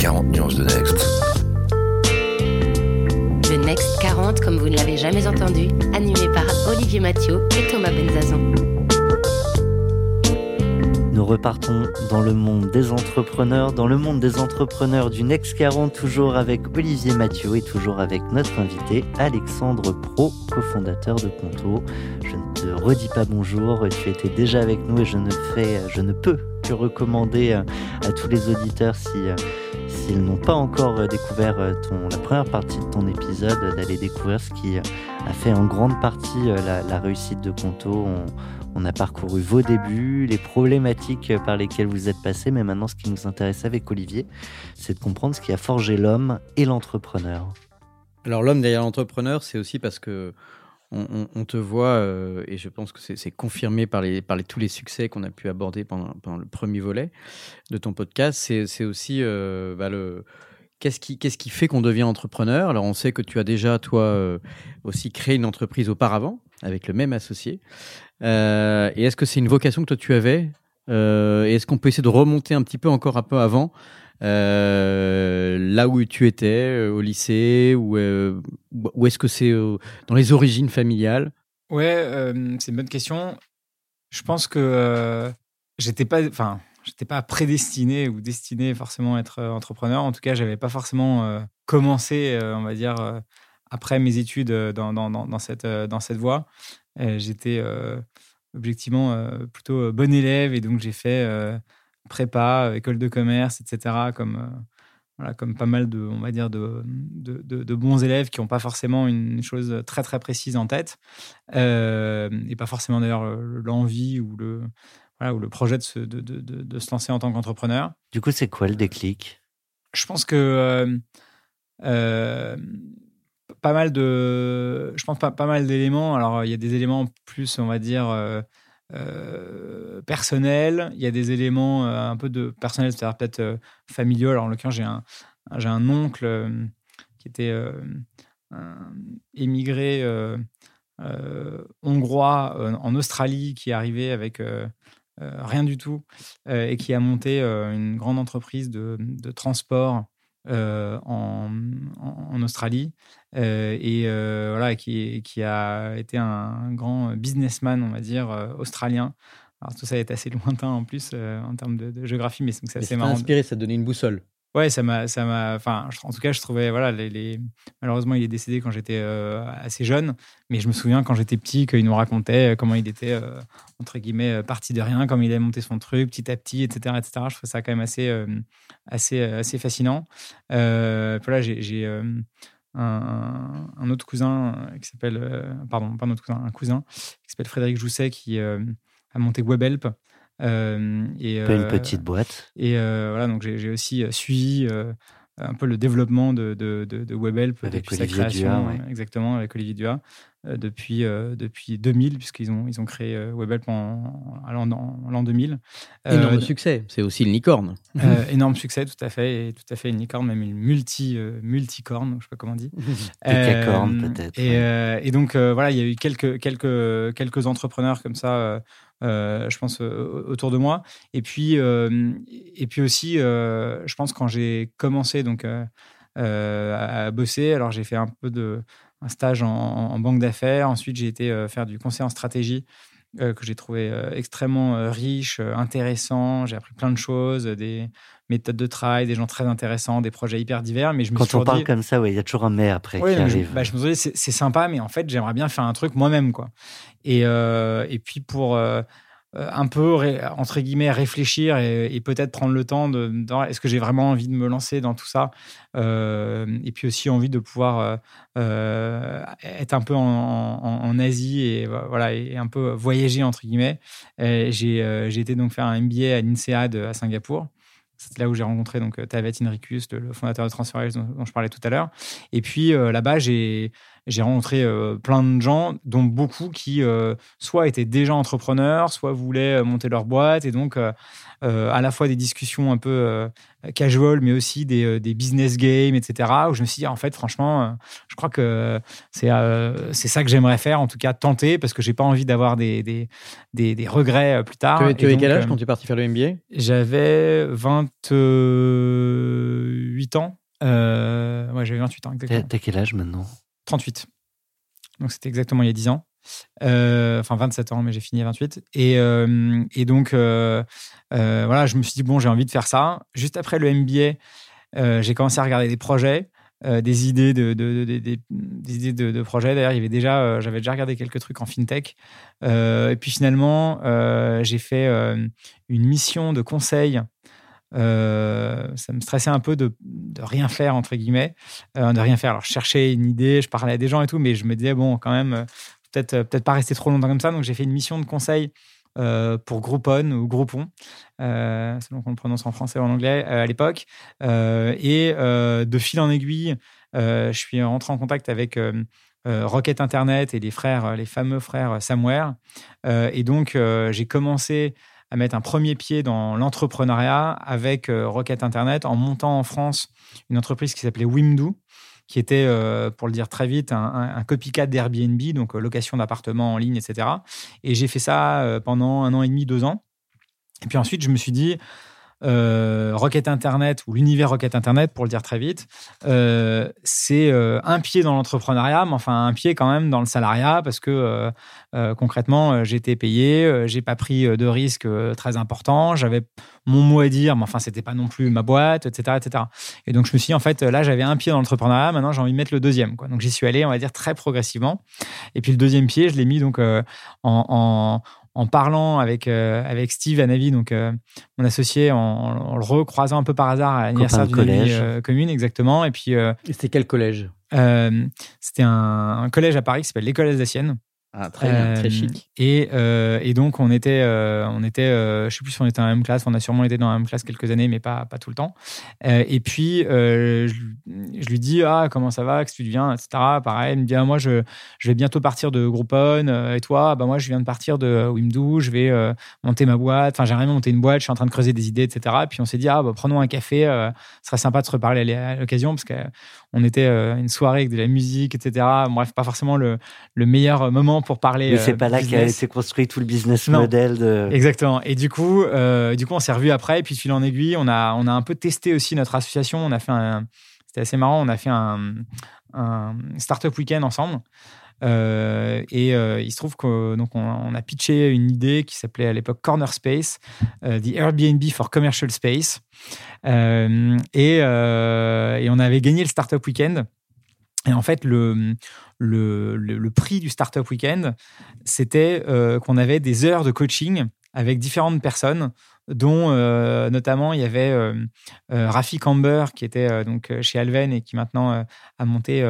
40 nuances de Next. Le Next 40, comme vous ne l'avez jamais entendu, animé par Olivier Mathieu et Thomas Benzazan. Nous repartons dans le monde des entrepreneurs, du Next 40, toujours avec Olivier Mathieu et toujours avec notre invité Alexandre Pro, cofondateur de Conto. Je ne te redis pas bonjour, tu étais déjà avec nous et je ne peux que recommander à tous les auditeurs s'ils n'ont pas encore découvert la première partie de ton épisode, d'aller découvrir ce qui a fait en grande partie la réussite de Conto. On a parcouru vos débuts, les problématiques par lesquelles vous êtes passés, mais maintenant ce qui nous intéresse avec Olivier, c'est de comprendre ce qui a forgé l'homme et l'entrepreneur. Alors l'homme derrière l'entrepreneur, c'est aussi parce que on te voit, et je pense que c'est confirmé par tous les succès qu'on a pu aborder pendant le premier volet de ton podcast, c'est aussi qu'est-ce qui fait qu'on devient entrepreneur. Alors on sait que tu as déjà, toi, aussi créé une entreprise auparavant, avec le même associé. Et est-ce que c'est une vocation que toi tu avais, et est-ce qu'on peut essayer de remonter un peu avant, là où tu étais, au lycée, ou est-ce que c'est dans les origines familiales? Ouais, c'est une bonne question. Je pense que j'étais pas prédestiné ou destiné forcément à être entrepreneur. En tout cas, j'avais pas forcément commencé, on va dire, après mes études dans cette voie. J'étais objectivement plutôt bon élève, et donc j'ai fait prépa, école de commerce, etc. Comme pas mal de, on va dire, de bons élèves qui n'ont pas forcément une chose très très précise en tête, et pas forcément d'ailleurs l'envie ou le projet de se lancer en tant qu'entrepreneur. Du coup, c'est quoi le déclic ? Je pense que pas mal d'éléments. Alors, il y a des éléments plus, on va dire, personnels. Il y a des éléments un peu de personnel, c'est-à-dire peut-être familiaux. Alors, en l'occurrence, j'ai un oncle qui était émigré hongrois en Australie, qui est arrivé avec rien du tout, et qui a monté une grande entreprise de transport en Australie, qui a été un grand businessman, on va dire, australien. Alors tout ça est assez lointain en plus en termes de géographie, mais c'est assez marrant. Ça t'a inspiré, ça t'a donné une boussole. Ouais, en tout cas, je trouvais, malheureusement, il est décédé quand j'étais assez jeune, mais je me souviens quand j'étais petit qu'il nous racontait comment il était, entre guillemets, parti de rien, comment il avait monté son truc petit à petit, etc., etc. Je trouve ça quand même assez fascinant. J'ai un autre cousin qui s'appelle, un cousin qui s'appelle Frédéric Jousset, qui a monté Webhelp. Une petite boîte. Et donc j'ai aussi suivi un peu le développement de Webhelp depuis sa création, exactement, avec Olivier Duhat, depuis 2000, puisqu'ils ont créé Webhelp en l'an 2000. Énorme succès, c'est aussi une licorne. Énorme succès, tout à fait une licorne, même une multicorne, je ne sais pas comment on dit. Décacorne peut-être. Et donc il y a eu quelques entrepreneurs comme ça, je pense, autour de moi. Et puis aussi, je pense, quand j'ai commencé donc à bosser, alors j'ai fait un stage en banque d'affaires. Ensuite, j'ai été faire du conseil en stratégie, que j'ai trouvé extrêmement riche, intéressant. J'ai appris plein de choses, des méthodes de travail, des gens très intéressants, des projets hyper divers. Mais quand on parle comme ça, il y a toujours un mais après qui arrive. Je me suis dit, c'est sympa, mais en fait, j'aimerais bien faire un truc moi-même, quoi. Et puis pour un peu, entre guillemets, réfléchir et peut-être prendre le temps est-ce que j'ai vraiment envie de me lancer dans tout ça, et puis aussi envie de pouvoir être un peu en Asie et un peu voyager, entre guillemets. J'ai été donc faire un MBA à l'INSEAD à Singapour. C'est là où j'ai rencontré donc Tavet Inricus, le fondateur de TransferWise dont je parlais tout à l'heure. Et puis là-bas, j'ai rencontré plein de gens, dont beaucoup qui soit étaient déjà entrepreneurs, soit voulaient monter leur boîte. Et donc, à la fois des discussions un peu casual, mais aussi des business games, etc. Où je me suis dit, en fait, franchement, je crois que c'est ça que j'aimerais faire, en tout cas tenter, parce que j'ai pas envie d'avoir des regrets plus tard. Tu avais quel âge quand tu es parti faire le MBA ? J'avais 28 28 ans. J'avais 28 ans, exactement. T'as quel âge maintenant ? 38. Donc, c'était exactement il y a 10 ans. 27 ans, mais j'ai fini à 28. Et donc, voilà, je me suis dit, bon, j'ai envie de faire ça. Juste après le MBA, j'ai commencé à regarder des projets, des idées de projets. D'ailleurs, j'avais déjà regardé quelques trucs en fintech. Et puis finalement, j'ai fait une mission de conseil. Ça me stressait un peu de rien faire, entre guillemets, de rien faire. Alors, je cherchais une idée, je parlais à des gens et tout, mais je me disais, bon, quand même, peut-être pas rester trop longtemps comme ça. Donc, j'ai fait une mission de conseil pour Groupon ou Groupon, selon qu'on le prononce en français ou en anglais à l'époque. De fil en aiguille, je suis rentré en contact avec Rocket Internet et les fameux frères Samware. Et donc, j'ai commencé à mettre un premier pied dans l'entrepreneuriat avec Rocket Internet en montant en France une entreprise qui s'appelait Wimdu, qui était, pour le dire très vite, un copycat d'Airbnb, donc location d'appartements en ligne, etc. Et j'ai fait ça pendant 1 an et demi, 2 ans. Et puis ensuite, je me suis dit, Rocket Internet, ou l'univers Rocket Internet, pour le dire très vite, c'est un pied dans l'entrepreneuriat, mais enfin un pied quand même dans le salariat, parce que concrètement, j'étais payé, j'ai pas pris de risques très importants, j'avais mon mot à dire, mais enfin, c'était pas non plus ma boîte, etc., etc. Et donc, je me suis dit, en fait, là, j'avais un pied dans l'entrepreneuriat, maintenant, j'ai envie de mettre le deuxième, quoi. Donc, j'y suis allé, on va dire, très progressivement. Et puis, le deuxième pied, je l'ai mis donc en parlant avec Steve Hanavi, donc mon associé, en le recroisant un peu par hasard à l'anniversaire d'une amie commune, exactement. Et puis, Et c'était quel collège ? C'était un collège à Paris qui s'appelle l'École alsacienne. Ah, très bien, très chic. Et donc, on était, je sais plus si on était dans la même classe, on a sûrement été dans la même classe quelques années, mais pas tout le temps. Et puis, je lui dis, comment ça va, qu'est-ce que tu deviens, etc. Pareil, il me dit, moi, je vais bientôt partir de Groupon, et toi, moi, je viens de partir de Wimdu, je vais monter ma boîte, enfin, j'ai rien monté une boîte, je suis en train de creuser des idées, etc. Et puis, on s'est dit, prenons un café, ce serait sympa de se reparler à l'occasion, parce qu'on était une soirée avec de la musique, etc. Bref, pas forcément le meilleur moment pour parler. Mais c'est pas là qu'a été construit tout le business model de. Exactement. Et du coup, on s'est revus après. Et puis, de fil en aiguille, on a un peu testé aussi notre association. On a fait c'était assez marrant. On a fait un startup week-end ensemble. Il se trouve qu'on a pitché une idée qui s'appelait à l'époque Corner Space, the Airbnb for Commercial Space. Et on avait gagné le startup week-end. Et en fait, le prix du Startup Weekend, c'était qu'on avait des heures de coaching avec différentes personnes, dont notamment il y avait Rafik Amber qui était donc chez Alven et qui maintenant a monté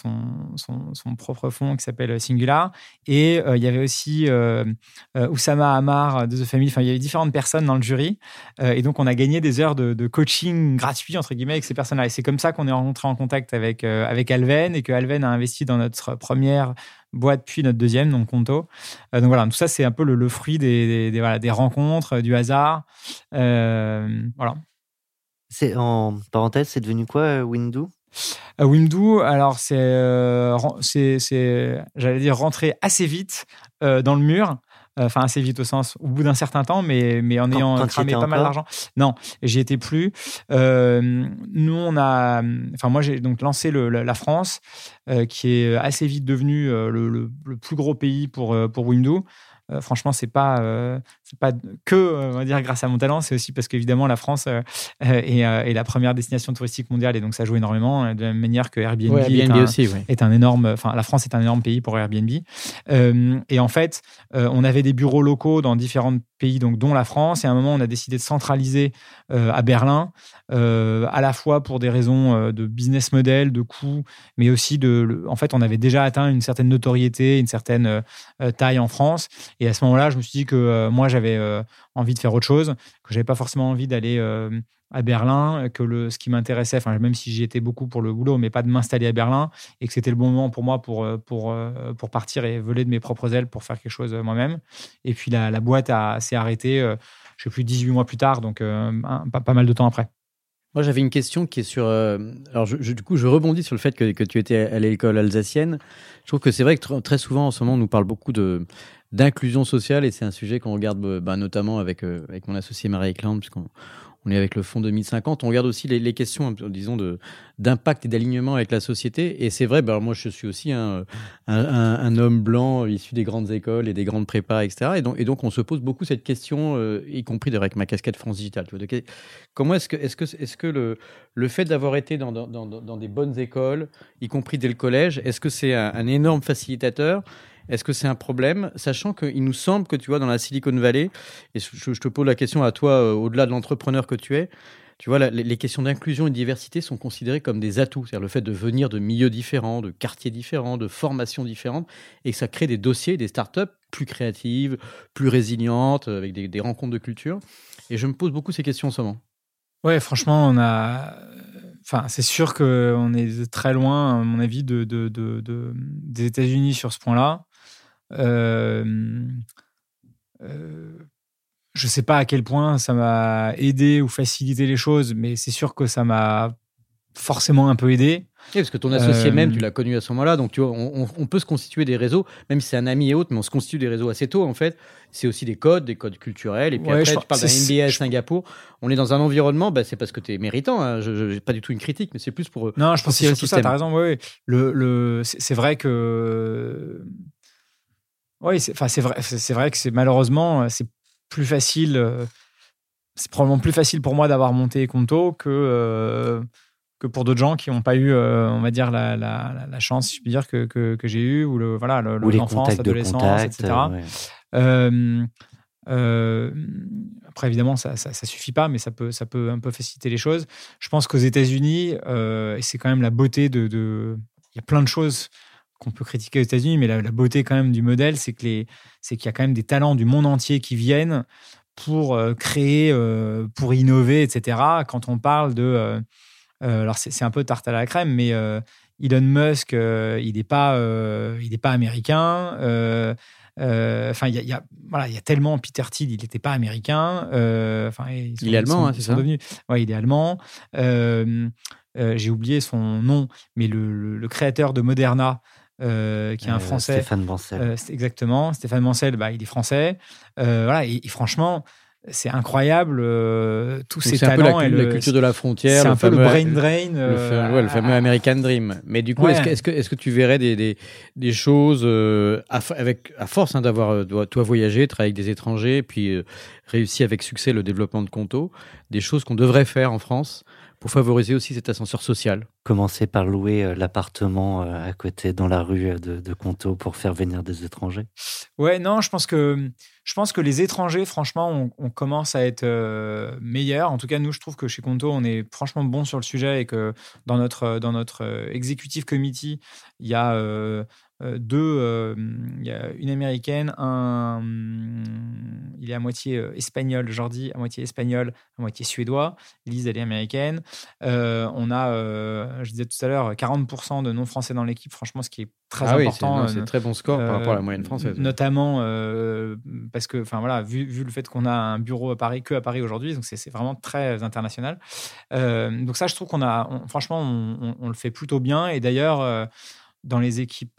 son propre fonds qui s'appelle Singular. Et il y avait aussi Oussama Ammar de The Family. Enfin, il y avait différentes personnes dans le jury. Et donc, on a gagné des heures de coaching gratuit, entre guillemets, avec ces personnes-là. Et c'est comme ça qu'on est rentré en contact avec Alven et que Alven a investi dans notre première boîte, puis notre deuxième, donc Conto. Donc voilà, tout ça, c'est un peu le fruit des rencontres, du hasard. Voilà. C'est, en parenthèse, c'est devenu quoi, Wimdu ? Wimdu, alors c'est j'allais dire, rentrer assez vite dans le mur. Enfin, assez vite au sens, au bout d'un certain temps, mais en ayant cramé pas mal d'argent. Non, j'y étais plus. Nous, moi, j'ai donc lancé la France, qui est assez vite devenu le plus gros pays pour Wimdu. Franchement, c'est pas que, on va dire, grâce à mon talent, c'est aussi parce qu'évidemment la France est la première destination touristique mondiale et donc ça joue énormément, de la même manière que Airbnb, est un énorme, enfin la France est un énorme pays pour Airbnb. Et en fait, on avait des bureaux locaux dans différents pays, donc dont la France. Et à un moment, on a décidé de centraliser à Berlin, à la fois pour des raisons de business model, de coûts, mais aussi en fait, on avait déjà atteint une certaine notoriété, une certaine taille en France. Et à ce moment-là, je me suis dit que moi, j'avais envie de faire autre chose, que j'avais pas forcément envie d'aller à Berlin, que ce qui m'intéressait, enfin même si j'y étais beaucoup pour le boulot, mais pas de m'installer à Berlin, et que c'était le bon moment pour moi pour partir et voler de mes propres ailes pour faire quelque chose moi-même. Et puis la boîte s'est arrêtée, je sais plus, 18 mois plus tard, donc pas mal de temps après. Moi, j'avais une question qui est sur... alors, du coup, je rebondis sur le fait que tu étais à l'école alsacienne. Je trouve que c'est vrai que très souvent, en ce moment, on nous parle beaucoup d'inclusion sociale et c'est un sujet qu'on regarde notamment avec mon associé Marie Ekland, puisqu'on on est avec le Fonds 2050, on regarde aussi les questions, disons, d'impact et d'alignement avec la société. Et c'est vrai, moi, je suis aussi un homme blanc issu des grandes écoles et des grandes prépas, etc. Et donc, on se pose beaucoup cette question, y compris d'ailleurs avec ma casquette France Digital. Tu vois, comment est-ce que le fait d'avoir été dans des bonnes écoles, y compris dès le collège, est-ce que c'est un énorme facilitateur ? Est-ce que c'est un problème, sachant qu'il nous semble que, tu vois, dans la Silicon Valley, et je te pose la question à toi, au-delà de l'entrepreneur que tu es, tu vois, les questions d'inclusion et de diversité sont considérées comme des atouts. C'est-à-dire le fait de venir de milieux différents, de quartiers différents, de formations différentes, et que ça crée des dossiers, des startups plus créatives, plus résilientes, avec des rencontres de culture. Et je me pose beaucoup ces questions en ce moment. Ouais, franchement, c'est sûr qu'on est très loin, à mon avis, des États-Unis sur ce point-là. Je sais pas à quel point ça m'a aidé ou facilité les choses, mais c'est sûr que ça m'a forcément un peu aidé. Oui, parce que ton associé même, tu l'as connu à ce moment-là, donc tu vois, on peut se constituer des réseaux, même si c'est un ami et autres, mais on se constitue des réseaux assez tôt en fait. C'est aussi des codes culturels, et puis après tu parles d'un MBA à Singapour, on est dans un environnement, c'est parce que tu es méritant, hein. Je pas du tout une critique, mais c'est plus pour... Non, je pense que c'est surtout ça, tu as raison, oui. C'est vrai que... Oui, c'est vrai que malheureusement, c'est plus facile... c'est probablement plus facile pour moi d'avoir monté Conto que pour d'autres gens qui n'ont pas eu, on va dire, la chance, si je puis dire, que j'ai eu, ou l'enfance, l'adolescence, etc. Après, évidemment, ça suffit pas, mais ça peut un peu faciliter les choses. Je pense qu'aux États-Unis, et c'est quand même la beauté il y a plein de choses qu'on peut critiquer aux États-Unis, mais la beauté quand même du modèle, c'est qu'il y a quand même des talents du monde entier qui viennent pour créer, pour innover, etc. Quand on parle alors c'est un peu tarte à la crème, mais Elon Musk, il n'est pas américain. Il y a tellement Peter Thiel, il n'était pas américain. Il est allemand, c'est ça. Il est allemand. J'ai oublié son nom, mais le créateur de Moderna, qui est un Français. Stéphane Bancel. Exactement, Stéphane Bancel, il est français. Et franchement, c'est incroyable, tous ces talents. C'est un peu la culture de la frontière. C'est un peu le brain drain. Le fameux American Dream. Mais du coup, est-ce que tu verrais des choses, à force d'avoir toi voyagé, travaillé avec des étrangers, puis réussi avec succès le développement de Conto, des choses qu'on devrait faire en France pour favoriser aussi cet ascenseur social? Commencer par louer l'appartement à côté, dans la rue de Conto, pour faire venir des étrangers. Ouais, non, je pense que les étrangers, franchement, on commence à être meilleurs. En tout cas, nous, je trouve que chez Conto, on est franchement bon sur le sujet, et que dans notre executive committee, il y a il y a une américaine, il est à moitié espagnol, Jordi, à moitié espagnol, à moitié suédois. Lise, elle est américaine. On a, je disais tout à l'heure, 40% de non-français dans l'équipe, franchement, ce qui est très important. C'est très bon score par rapport à la moyenne française. Notamment parce que, vu le fait qu'on a un bureau à Paris aujourd'hui, donc c'est vraiment très international. Donc ça, je trouve franchement, on le fait plutôt bien. Et d'ailleurs, dans les équipes,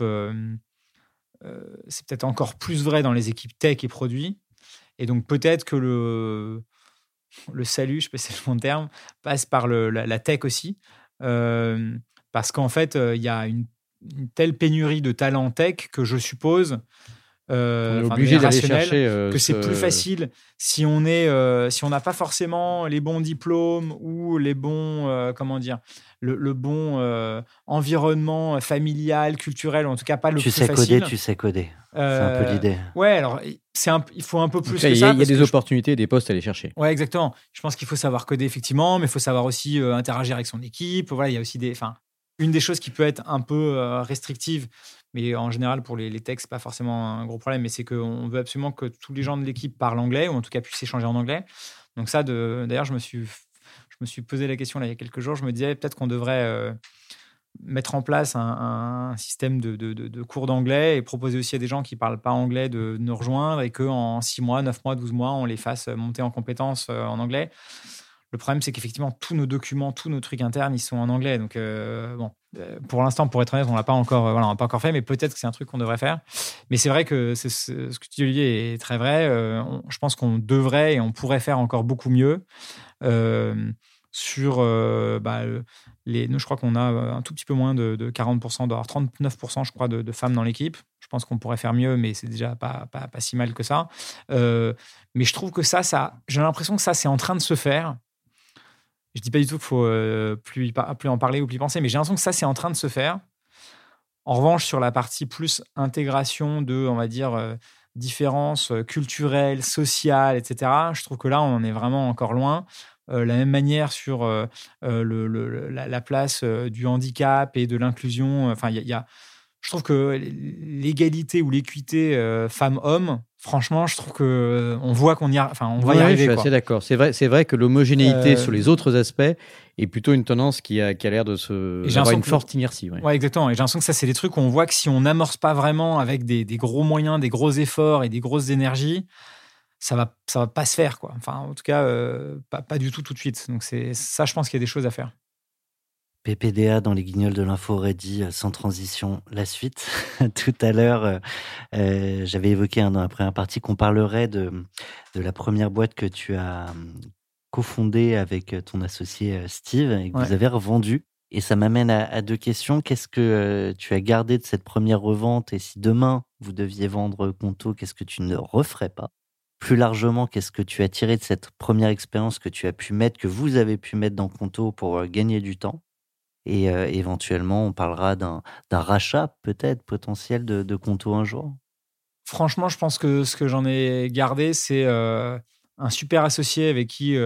c'est peut-être encore plus vrai dans les équipes tech et produits. Et donc peut-être que le salut, je sais pas si c'est le bon terme, passe par la tech aussi. Parce qu'en fait, il y a une telle pénurie de talent tech que je suppose, on est obligé d'aller chercher que c'est plus facile si on n'a pas forcément les bons diplômes ou les bons le bon environnement familial, culturel, ou en tout cas pas le plus facile. Tu sais coder. C'est un peu l'idée. Ouais, alors il faut un peu plus que ça. Il y a des opportunités et des postes à aller chercher. Ouais, exactement. Je pense qu'il faut savoir coder, effectivement, mais il faut savoir aussi interagir avec son équipe. Voilà, il y a aussi une des choses qui peut être un peu restrictive, mais en général, pour les techs, c'est pas forcément un gros problème, mais c'est qu'on veut absolument que tous les gens de l'équipe parlent anglais, ou en tout cas puissent échanger en anglais. Donc ça, d'ailleurs, je me suis posé la question là, il y a quelques jours. Je me disais peut-être qu'on devrait mettre en place un système de cours d'anglais, et proposer aussi à des gens qui ne parlent pas anglais de nous rejoindre, et qu'en 6 mois, 9 mois, 12 mois, on les fasse monter en compétences en anglais. Le problème, c'est qu'effectivement, tous nos documents, tous nos trucs internes, ils sont en anglais. Donc, pour l'instant, pour être honnête, on l'a pas encore fait, mais peut-être que c'est un truc qu'on devrait faire. Mais c'est vrai que ce que tu dis, Olivier, est très vrai. Je pense qu'on devrait et on pourrait faire encore beaucoup mieux sur nous, je crois qu'on a un tout petit peu moins de 40%, 39%, je crois, de femmes dans l'équipe. Je pense qu'on pourrait faire mieux, mais c'est déjà pas si mal que ça. Mais je trouve que ça, j'ai l'impression que ça, c'est en train de se faire. Je dis pas du tout qu'il faut plus en parler ou plus y penser, mais j'ai l'impression que ça, c'est en train de se faire. En revanche, sur la partie plus intégration de, on va dire, différences culturelles, sociales, etc., je trouve que là, on en est vraiment encore loin. La même manière sur la place du handicap et de l'inclusion. Enfin, je trouve que l'égalité ou l'équité femmes-hommes, franchement, je trouve que on voit qu'on y va y arriver. Je suis assez d'accord. C'est vrai que l'homogénéité sur les autres aspects est plutôt une tendance qui a l'air d'avoir une forte inertie. Ouais, exactement. Et j'ai l'impression que ça, c'est des trucs où on voit que si on n'amorce pas vraiment avec des gros moyens, des gros efforts et des grosses énergies, ça va pas se faire, quoi. Enfin, en tout cas, pas du tout de suite. Donc c'est ça, je pense qu'il y a des choses à faire. PPDA dans les Guignols de l'Info aurait dit sans transition la suite. Tout à l'heure, j'avais évoqué dans la première partie qu'on parlerait de la première boîte que tu as cofondée avec ton associé Steve et que vous avez revendue. Et ça m'amène à deux questions. Qu'est-ce que tu as gardé de cette première revente? Et si demain, vous deviez vendre Conto, qu'est-ce que tu ne referais pas? Plus largement, qu'est-ce que tu as tiré de cette première expérience que vous avez pu mettre dans Conto pour gagner du temps? Et éventuellement, on parlera d'un rachat peut-être potentiel de Conto un jour. Franchement, je pense que ce que j'en ai gardé, c'est un super associé avec qui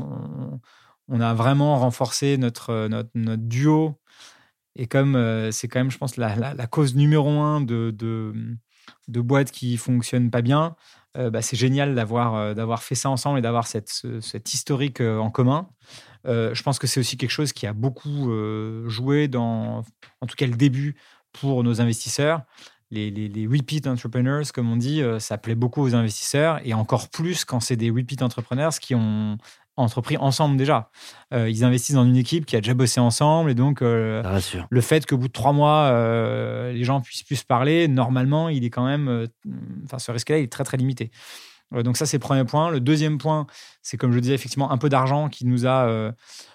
on a vraiment renforcé notre duo. Et comme c'est quand même, je pense, la cause numéro 1 de boîtes qui fonctionnent pas bien, c'est génial d'avoir fait ça ensemble et d'avoir cet historique en commun. Je pense que c'est aussi quelque chose qui a beaucoup joué en tout cas le début pour nos investisseurs. Les repeat entrepreneurs, comme on dit, ça plaît beaucoup aux investisseurs et encore plus quand c'est des repeat entrepreneurs qui ont entrepris ensemble déjà. Ils investissent dans une équipe qui a déjà bossé ensemble et donc le fait qu'au bout de 3 mois, les gens puissent plus parler, normalement, il est quand même... ce risque-là, il est très, très limité. Donc ça, c'est le premier point. Le deuxième point, c'est comme je le disais, effectivement, un peu d'argent qui nous a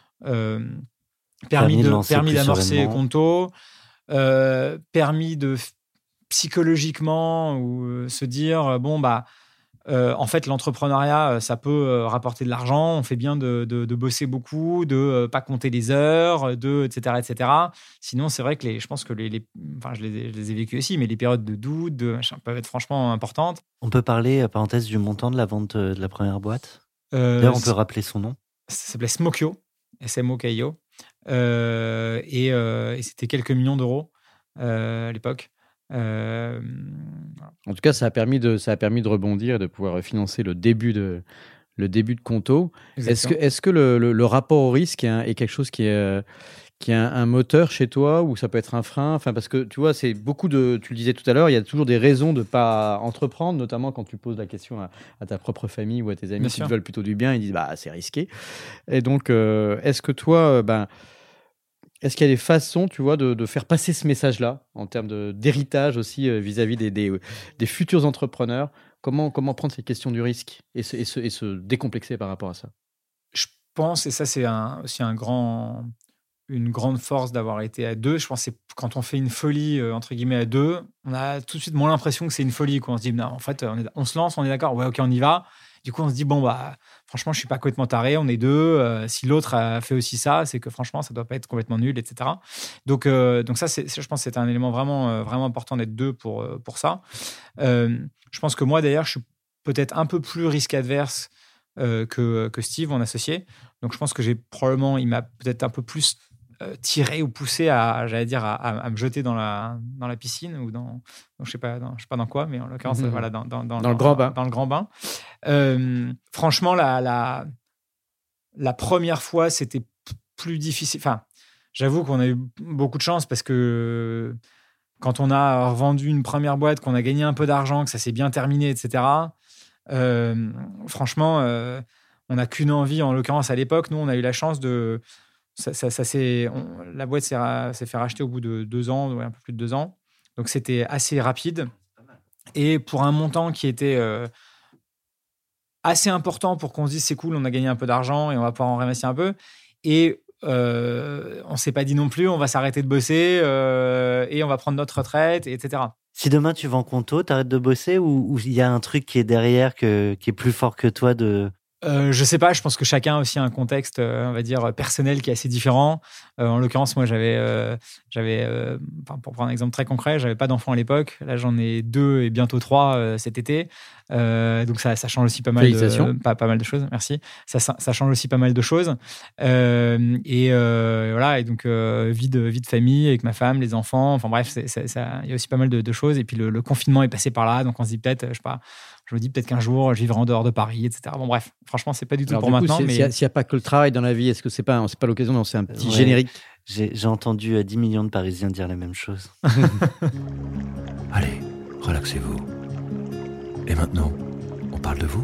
permis d'amorcer Conto, permis de psychologiquement ou se dire, en fait, l'entrepreneuriat, ça peut rapporter de l'argent. On fait bien de bosser beaucoup, de pas compter les heures, etc., etc. Sinon, c'est vrai que je pense que je les ai vécues aussi, mais les périodes de doute, peuvent être franchement importantes. On peut parler, parenthèse, du montant de la vente de la première boîte. D'ailleurs, on peut rappeler son nom. Ça s'appelait Smokio, SMOKIO. Et c'était quelques millions d'euros à l'époque. En tout cas, ça a permis de rebondir et de pouvoir financer le début de Conto. Est-ce que le rapport au risque est quelque chose qui est un moteur chez toi ou ça peut être un frein? Enfin, parce que tu vois, c'est beaucoup tu le disais tout à l'heure, il y a toujours des raisons de pas entreprendre, notamment quand tu poses la question à ta propre famille ou à tes amis qui te veulent plutôt du bien, ils disent c'est risqué. Et donc, est-ce que toi, est-ce qu'il y a des façons, tu vois, de faire passer ce message-là en termes d'héritage aussi vis-à-vis des futurs entrepreneurs? Comment prendre cette question du risque et se décomplexer par rapport à ça? Je pense, et ça c'est aussi une grande force d'avoir été à deux. Je pense que c'est quand on fait une folie entre guillemets à deux, on a tout de suite moins l'impression que c'est une folie, quoi. On se dit non, en fait, on se lance, on est d'accord, ouais, ok, on y va. Du coup, on se dit franchement, je suis pas complètement taré, on est deux. Si l'autre a fait aussi ça, c'est que franchement, ça doit pas être complètement nul, etc. Donc ça, je pense que c'est un élément vraiment, vraiment important d'être deux pour ça. Je pense que moi, d'ailleurs, je suis peut-être un peu plus risque adverse que Steve, mon associé. Donc, je pense que il m'a peut-être un peu plus tiré ou poussé à me jeter dans la piscine ou je sais pas dans quoi, mais en l'occurrence dans le grand bain. Dans le grand bain. Franchement, la première fois, c'était plus difficile. Enfin, j'avoue qu'on a eu beaucoup de chance parce que quand on a revendu une première boîte, qu'on a gagné un peu d'argent, que ça s'est bien terminé, etc. Franchement, n'a qu'une envie, en l'occurrence à l'époque. Nous, on a eu la chance de... la boîte s'est fait racheter au bout de 2 ans, un peu plus de 2 ans. Donc, c'était assez rapide. Et pour un montant qui était assez important pour qu'on se dise c'est cool, on a gagné un peu d'argent et on va pouvoir en réinvestir un peu. Et on ne s'est pas dit non plus, on va s'arrêter de bosser et on va prendre notre retraite, etc. Si demain tu vends Conto, t'arrêtes de bosser ou il y a un truc qui est derrière, qui est plus fort que toi de... Je sais pas, je pense que chacun a aussi un contexte, on va dire, personnel qui est assez différent. En l'occurrence, moi, pour prendre un exemple très concret, j'avais pas d'enfant à l'époque. Là, j'en ai 2 et bientôt 3 cet été. Donc, ça change aussi pas mal pas mal de choses. Merci. Ça change aussi pas mal de choses. Voilà. Et donc, vie de famille avec ma femme, les enfants. Enfin, bref, il y a aussi pas mal de choses. Et puis, le confinement est passé par là. Donc, on se dit peut-être, je sais pas, je me dis peut-être qu'un jour, je vivrai en dehors de Paris, etc. Bon, bref, franchement, c'est pas du tout pour maintenant. S'il n'y a pas que le travail dans la vie, est-ce que c'est pas l'occasion d'en faire un petit générique? J'ai entendu 10 millions de Parisiens dire la même chose. Allez, relaxez-vous. Et maintenant, on parle de vous?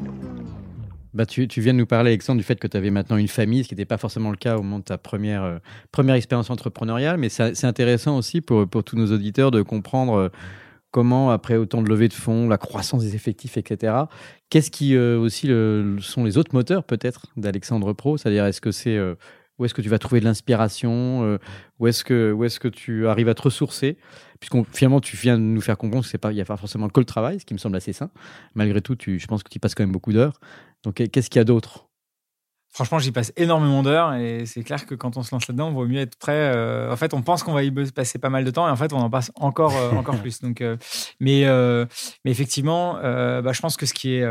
Tu viens de nous parler, Alexandre, du fait que tu avais maintenant une famille, ce qui n'était pas forcément le cas au moment de ta première expérience entrepreneuriale. Mais c'est intéressant aussi pour tous nos auditeurs de comprendre comment, après autant de levées de fonds, la croissance des effectifs, etc., qu'est-ce qui aussi sont les autres moteurs peut-être d'Alexandre Pro? C'est-à-dire, où est-ce que tu vas trouver de l'inspiration? Où est-ce que tu arrives à te ressourcer? Finalement, tu viens de nous faire comprendre qu'il n'y a pas forcément que le travail, ce qui me semble assez sain. Malgré tout, je pense que tu passes quand même beaucoup d'heures. Donc, qu'est-ce qu'il y a d'autre? Franchement, j'y passe énormément d'heures et c'est clair que quand on se lance là-dedans, il vaut mieux être prêt. En fait, on pense qu'on va y passer pas mal de temps et en fait, on en passe encore plus. Donc, mais effectivement, je pense que ce qui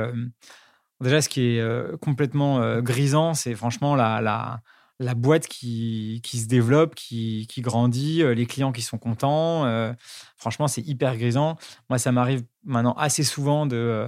est complètement grisant, c'est franchement la boîte qui se développe, qui grandit, les clients qui sont contents. Franchement, c'est hyper grisant. Moi, ça m'arrive maintenant assez souvent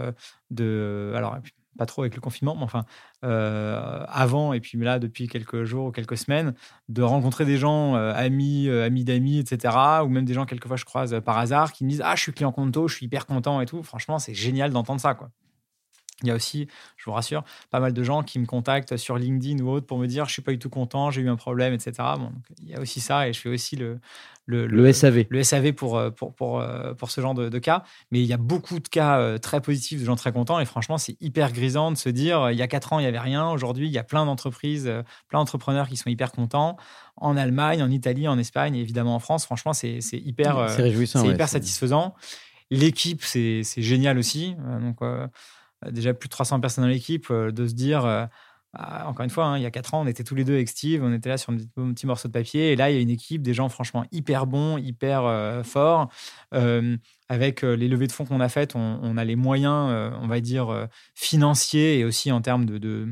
alors, pas trop avec le confinement, mais enfin, avant, et puis là, depuis quelques jours ou quelques semaines, de rencontrer des gens, amis d'amis, etc., ou même des gens, quelquefois, je croise par hasard, qui me disent « Ah, je suis client Conto, je suis hyper content et tout ». Franchement, c'est génial d'entendre ça, quoi. Il y a aussi, je vous rassure, pas mal de gens qui me contactent sur LinkedIn ou autre pour me dire « Je ne suis pas du tout content, j'ai eu un problème, etc. » Bon, donc, il y a aussi ça et je fais aussi le SAV. Le SAV pour ce genre de cas. Mais il y a beaucoup de cas très positifs de gens très contents et franchement, c'est hyper grisant de se dire il y a 4 ans, il n'y avait rien. Aujourd'hui, il y a plein d'entreprises, plein d'entrepreneurs qui sont hyper contents. En Allemagne, en Italie, en Espagne et évidemment en France. Franchement, c'est hyper, réjouissant, hyper satisfaisant. L'équipe, c'est génial aussi. Déjà plus de 300 personnes dans l'équipe, de se dire, encore une fois, il y a 4 ans, on était tous les deux avec Steve, on était là sur un petit morceau de papier, et là, il y a une équipe, des gens franchement hyper bons, hyper forts. Avec les levées de fonds qu'on a faites, on a les moyens, on va dire, financiers et aussi en termes de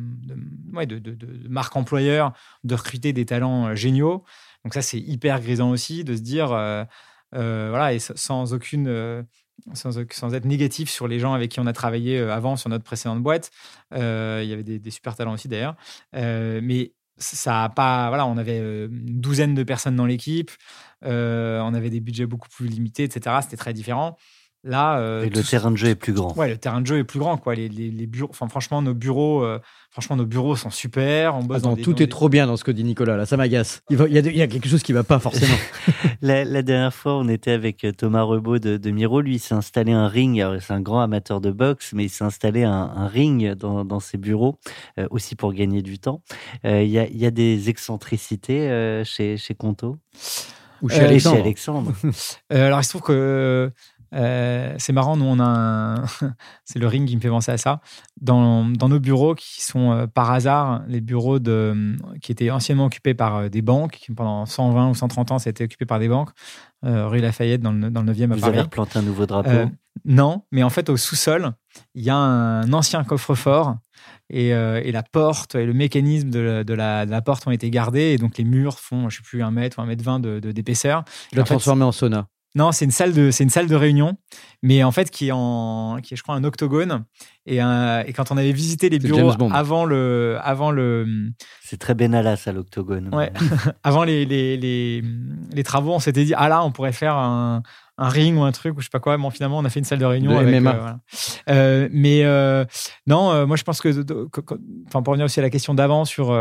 marque employeur, de recruter des talents géniaux. Donc ça, c'est hyper grisant aussi de se dire, voilà, et sans être négatif sur les gens avec qui on a travaillé avant sur notre précédente boîte. Il y avait des super talents aussi d'ailleurs. Mais ça a pas... Voilà, on avait une douzaine de personnes dans l'équipe. On avait des budgets beaucoup plus limités, etc. C'était très différent. Là, et le terrain de jeu est plus grand. Ouais, le terrain de jeu est plus grand, quoi. Les bureaux, enfin, franchement, nos bureaux sont super. On bosse tout est trop bien dans ce que dit Nicolas. Là, ça m'agace. Il y a quelque chose qui va pas forcément. La dernière fois, on était avec Thomas Rebaud de Miro. Lui, il s'est installé un ring. Alors, c'est un grand amateur de boxe, mais il s'est installé un ring dans ses bureaux, aussi pour gagner du temps. Il y a des excentricités chez Conto ou chez Alexandre. Chez Alexandre. Alors, il se trouve que c'est marrant, nous on a c'est le ring qui me fait penser à ça dans nos bureaux qui sont par hasard les bureaux qui étaient anciennement occupés par des banques, qui pendant 120 ou 130 ans ça a été occupé par des banques, rue Lafayette dans le 9e à Paris. Vous avez replanté un nouveau drapeau? Non, mais en fait au sous-sol il y a un ancien coffre-fort et la porte et le mécanisme de la porte ont été gardés et donc les murs font, je sais plus, 1 mètre ou 1,20 m d'épaisseur. Tu l'as transformé en sauna? Non, c'est une salle de réunion, mais en fait qui est je crois un octogone. Et quand on avait visité les bureaux avant le. C'est très Benalla ça, l'octogone. Ouais. Avant les travaux, on s'était dit là on pourrait faire un ring ou un truc ou je sais pas quoi. Bon, finalement, on a fait une salle de réunion De avec MMA. voilà. Non, moi je pense que pour revenir aussi à la question d'avant sur